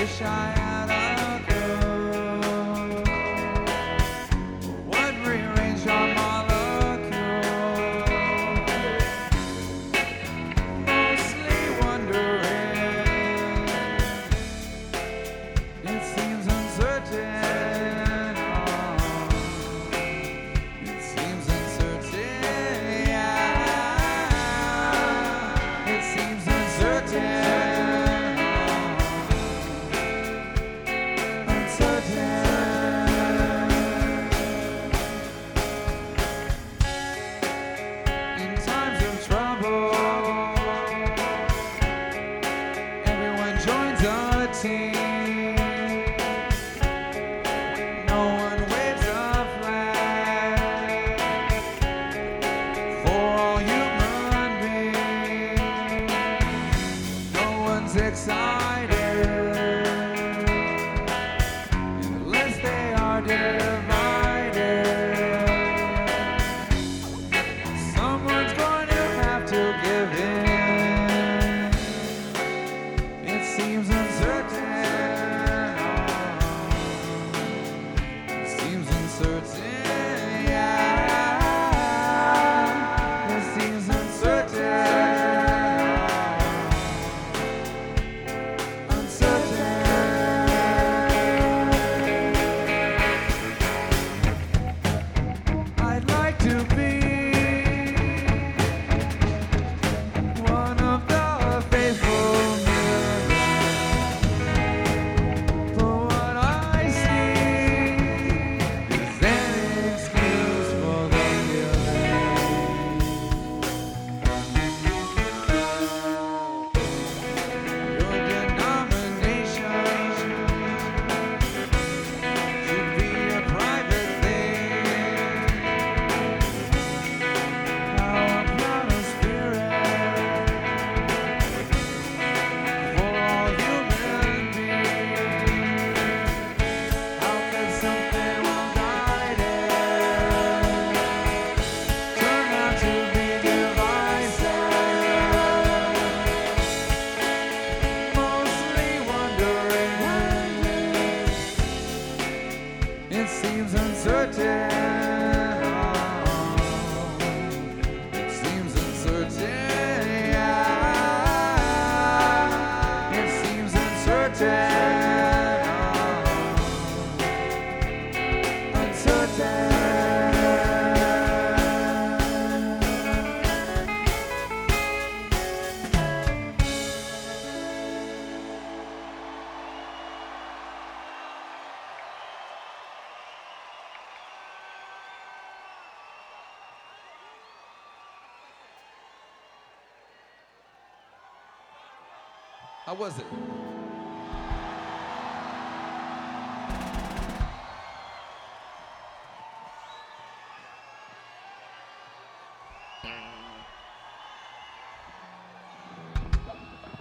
wish I had a clue what rearranged our molecule. Mostly wondering, it seems uncertain. It seems uncertain. Yeah. It seems uncertain. No one waves a flag for all human beings. No one's excited unless they are divided. Someone's going to have to give in. It seems uncertain. Uncertain, yeah. It seems uncertain. Uncertain. I'd like to be one of the faithful. For what I see is an excuse for the killing. Your denomination should be a private thing. How about a spirit for all human beings? How could something well-guided turn out to be divisive? Mostly wondering, it seems uncertain. It seems uncertain, yeah. It seems uncertain. Uncertain. How was it?